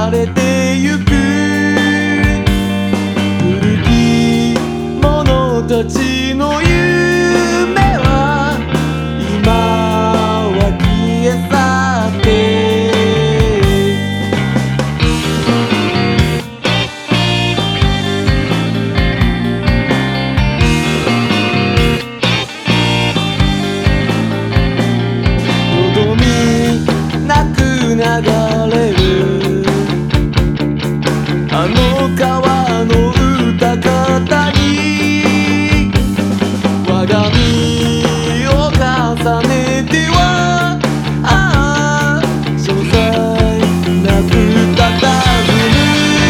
流れてゆく古き者たちの夢は今は消え去ってよどみなく流れるあの川の歌方に我が身を重ねてはああ所在なく佇む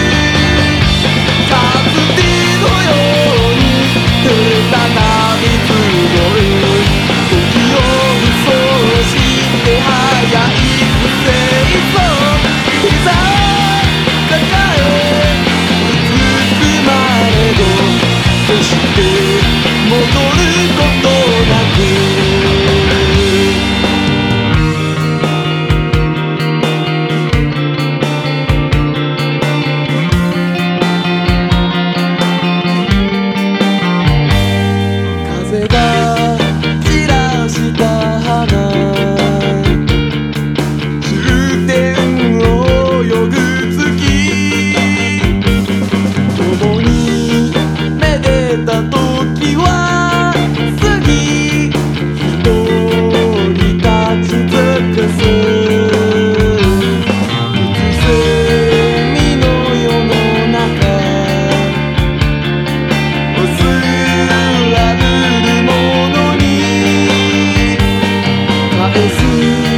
かつてのように照れた波募る時を嘘して早い不正そう膝抱えうつまれど決して戻ることなく風が散らした花終点を泳ぐ月共にめでた時は過ぎ一人立ち尽くすうつせみの世の中薄らぬるものに返す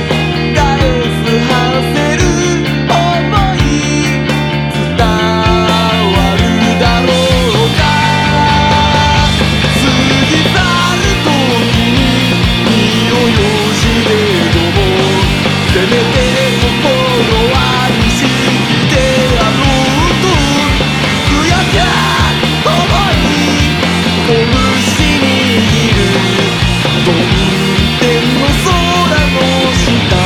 はせる想い伝わるだろうか過ぎ去る時に身をよじれどもせめて心は意識であろうとつやか思い拳握る梵天の空の下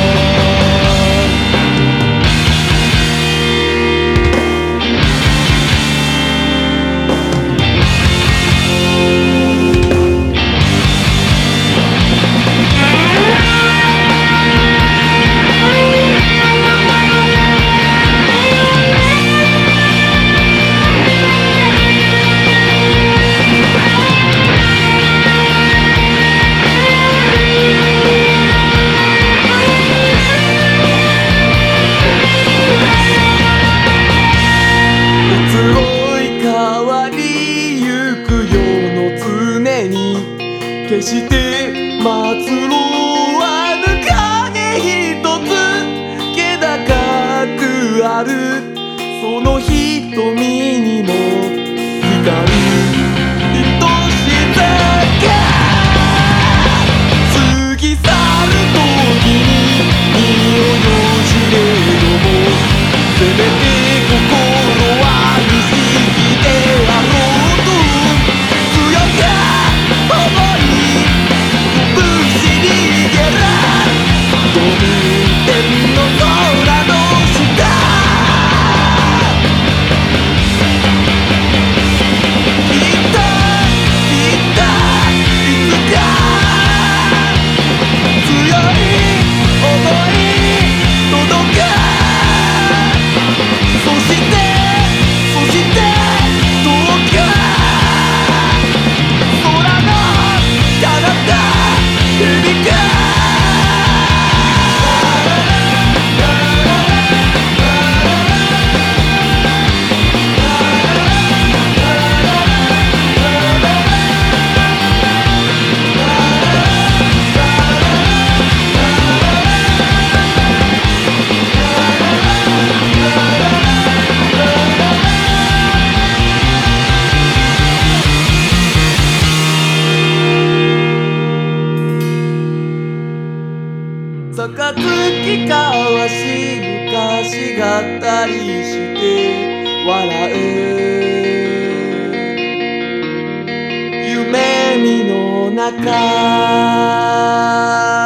移ろい変わりゆく世の常に決して末路はぬ影一つ気高くあるその瞳にも光る愛しさが過ぎ去る時に身をよじれどもせめて心は意識であろうと強か思い拳にげら梵天の空の下きっといつか強い想い届くそして遠く空の彼方響く暁交わし昔語りして笑う夢見の中